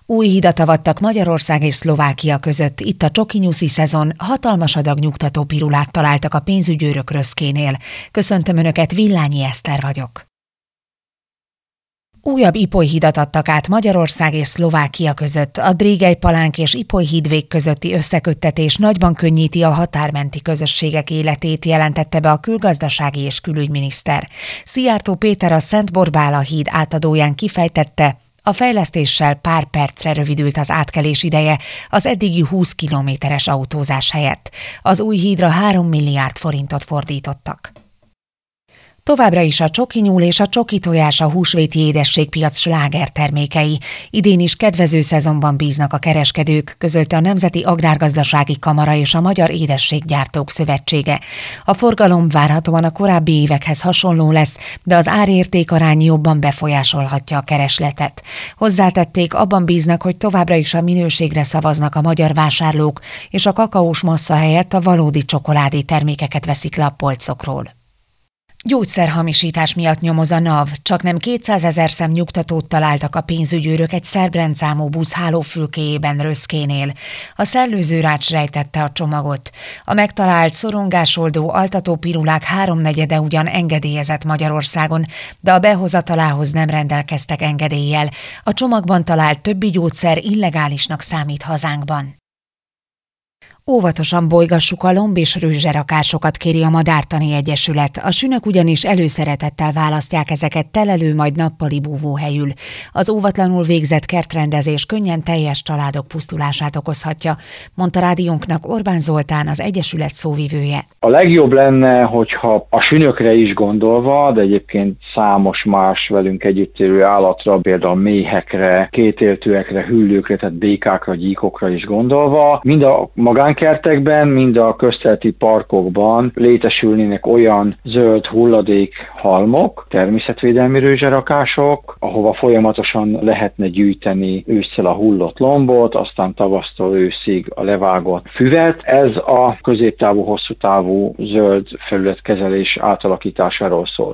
Új hidat avattak Magyarország és Szlovákia között. Itt a csoki nyuszi szezon, hatalmas adag nyugtató pirulát találtak a pénzügyőrök röszkénél. Köszöntöm Önöket, Villányi Eszter vagyok. Újabb Ipoly hidat adtak át Magyarország és Szlovákia között. A Drégely-Palánk és Ipoly hídvég közötti összeköttetés nagyban könnyíti a határmenti közösségek életét, jelentette be a külgazdasági és külügyminiszter. Szijjártó Péter, a Szent Borbála híd átadóján kifejtette, a fejlesztéssel pár percre rövidült az átkelés ideje az eddigi 20 kilométeres autózás helyett. Az új hídra 3 milliárd forintot fordítottak. Továbbra is a csoki nyúl és a csoki tojás a húsvéti édességpiac slágertermékei. Idén is kedvező szezonban bíznak a kereskedők, közölte a Nemzeti Agrárgazdasági Kamara és a Magyar Édességgyártók Szövetsége. A forgalom várhatóan a korábbi évekhez hasonló lesz, de az árérték-arány jobban befolyásolhatja a keresletet. Hozzátették, abban bíznak, hogy továbbra is a minőségre szavaznak a magyar vásárlók, és a kakaós massza helyett a valódi csokoládé termékeket veszik le a polcokról. Gyógyszerhamisítás miatt nyomoz a NAV, csaknem 200 000 szem nyugtatót találtak a pénzügyőrök egy szerb rendszámú busz hálófülkéjében Röszkénél. A szellőző rács rejtette a csomagot. A megtalált szorongásoldó altató pirulák 3/4 ugyan engedélyezett Magyarországon, de a behozatalához nem rendelkeztek engedéllyel. A csomagban talált többi gyógyszer illegálisnak számít hazánkban. Óvatosan bolygassuk a lomb- és rőzserakásokat, kéri a Madártani Egyesület. A sünök ugyanis előszeretettel választják ezeket telelő, majd nappali búvóhelyül. Az óvatlanul végzett kertrendezés könnyen teljes családok pusztulását okozhatja, mondta rádiónknak Orbán Zoltán, az Egyesület szóvivője. A legjobb lenne, hogyha a sünökre is gondolva, de egyébként számos más velünk együtt élő állatra, például méhekre, kétéltőekre, hüllőkre, tehát békákra, gyíkokra is gondolva, mind a magánkertekben, mind a közterületi parkokban létesülnének olyan zöld hulladékhalmok, természetvédelmi rőzserakások, ahova folyamatosan lehetne gyűjteni ősszel a hullott lombot, aztán tavasztól őszig a levágott füvet. Ez a középtávú, hosszú távú zöld felületkezelés átalakításáról szól.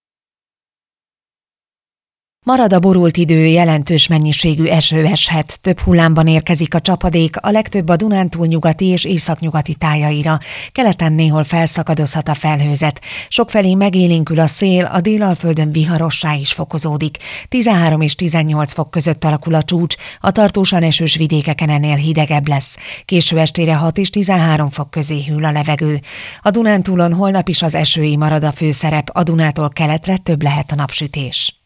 Marad a borult idő, jelentős mennyiségű eső eshet, több hullámban érkezik a csapadék, a legtöbb a Dunántúl nyugati és északnyugati tájaira, keleten néhol felszakadozhat a felhőzet, sokfelé megélénkül a szél, a Délalföldön viharossá is fokozódik, 13 és 18 fok között alakul a csúcs, a tartósan esős vidékeken ennél hidegebb lesz, késő estére 6 és 13 fok közé hűl a levegő. A Dunántúlon holnap is az esői marad a főszerep, a Dunától keletre több lehet a napsütés.